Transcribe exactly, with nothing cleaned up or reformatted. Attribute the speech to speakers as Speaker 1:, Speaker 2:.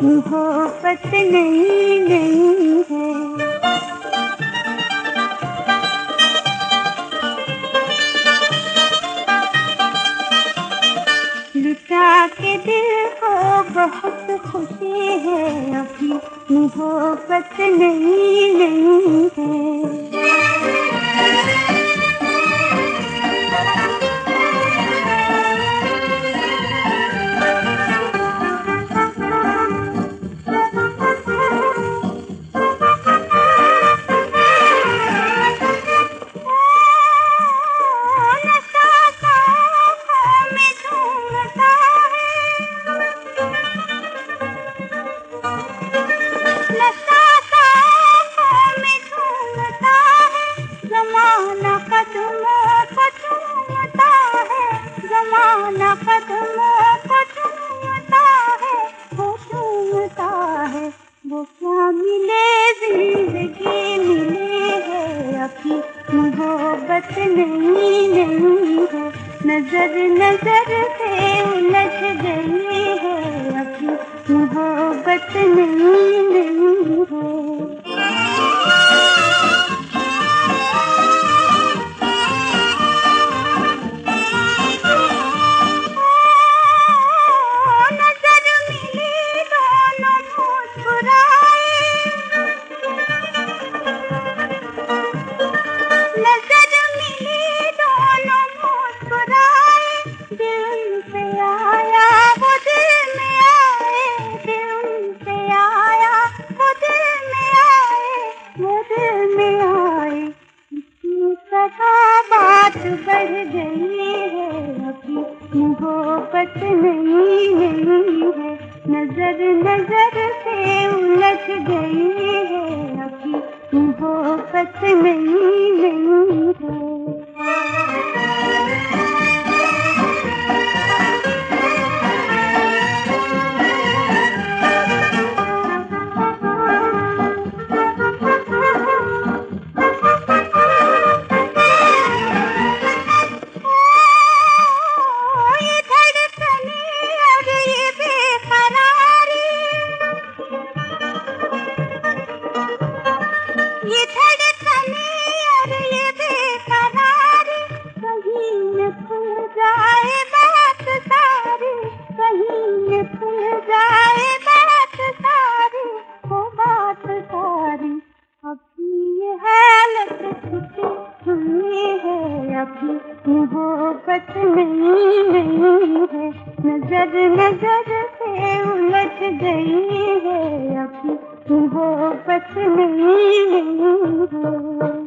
Speaker 1: मोहब्बत नहीं नहीं है। लुटा के दिल को बहुत खुशी है, अभी मोहब्बत नहीं नहीं है। ज़माना कदमों को चूमता है, ज़माना कदमों को चूमता है, वो चूमता है। वो क्या मिले जिंदगी मिले है, अभी मोहब्बत नहीं नहीं है। नजर नजर से उलझ गई है, अभी मोहब्बत नहीं नहीं है। बात बढ़ गई है, अभी मोहब्बत नहीं नहीं है। नजर नजर से उलझ गई है, अभी मोहब्बत नहीं नहीं है। ये धड़कने और ये बेकरारी, कहीं न खुल जाए बात सारी, कहीं न खुल जाए बात सारी, वो बात सारी। अभी ये हालत छुपी हुई है, अभी मोहब्बत नहीं नहीं है। नजर नजर से उलझ गई है, अभी मोहब्बत नहीं नहीं है।